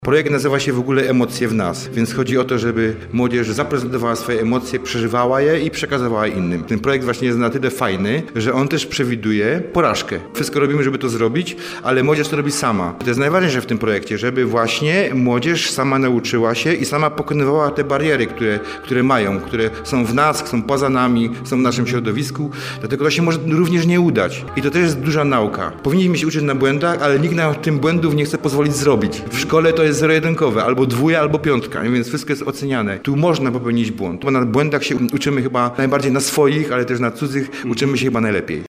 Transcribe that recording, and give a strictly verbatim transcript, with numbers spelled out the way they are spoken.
Projekt nazywa się w ogóle Emocje w nas, więc chodzi o to, żeby młodzież zaprezentowała swoje emocje, przeżywała je i przekazywała innym. Ten projekt właśnie jest na tyle fajny, że on też przewiduje porażkę. Wszystko robimy, żeby to zrobić, ale młodzież to robi sama. To jest najważniejsze w tym projekcie, żeby właśnie młodzież sama nauczyła się i sama pokonywała te bariery, które, które mają, które są w nas, są poza nami, są w naszym środowisku. Dlatego to się może również nie udać. I to też jest duża nauka. Powinniśmy się uczyć na błędach, ale nikt nam tym błędów nie chce pozwolić zrobić. W szkole to jest zero-jedynkowe, albo dwuja, albo piątka, więc wszystko jest oceniane. Tu można popełnić błąd, bo na błędach się uczymy chyba najbardziej na swoich, ale też na cudzych uczymy się chyba najlepiej.